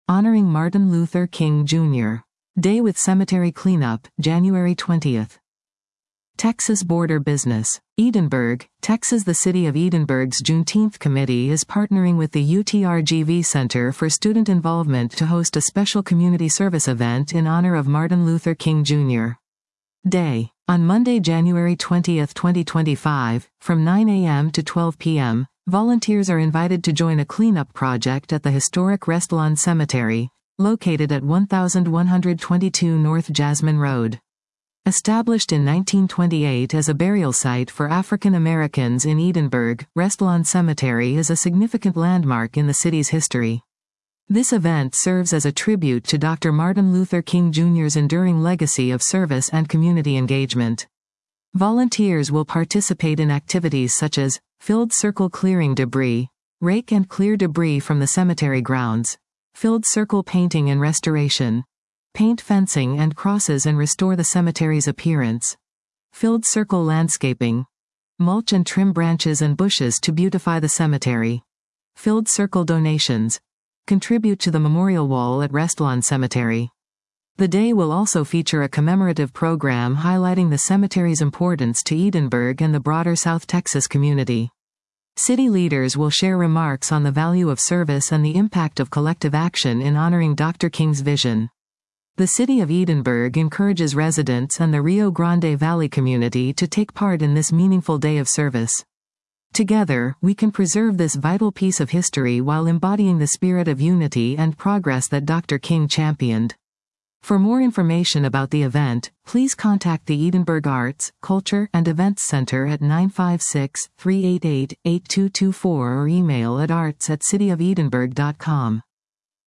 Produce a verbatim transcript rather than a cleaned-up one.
Honoring Martin Luther King Junior Day with Cemetery Cleanup, January twentieth. Texas Border Business. Edinburg, Texas. The City of Edinburg's Juneteenth Committee is partnering with the U T R G V Center for Student Involvement to host a special community service event in honor of Martin Luther King Junior Day. On Monday, January twentieth, twenty twenty-five, from nine a m to twelve p m, volunteers are invited to join a cleanup project at the historic Restlawn Cemetery, located at one thousand one hundred twenty-two North Jasmine Road. Established in nineteen twenty-eight as a burial site for African Americans in Edinburgh, Restlawn Cemetery is a significant landmark in the city's history. This event serves as a tribute to Doctor Martin Luther King Junior's enduring legacy of service and community engagement. Volunteers will participate in activities such as filled circle clearing debris, rake and clear debris from the cemetery grounds, filled circle painting and restoration, paint fencing and crosses and restore the cemetery's appearance, filled circle landscaping, mulch and trim branches and bushes to beautify the cemetery, filled circle donations, contribute to the memorial wall at Restlawn Cemetery. The day will also feature a commemorative program highlighting the cemetery's importance to Edinburgh and the broader South Texas community. City leaders will share remarks on the value of service and the impact of collective action in honoring Doctor King's vision. The City of Edinburgh encourages residents and the Rio Grande Valley community to take part in this meaningful day of service. Together, we can preserve this vital piece of history while embodying the spirit of unity and progress that Doctor King championed. For more information about the event, please contact the Edinburgh Arts, Culture, and Events Center at nine five six, three eight eight, eight two two four or email at arts at city of edinburgh dot com.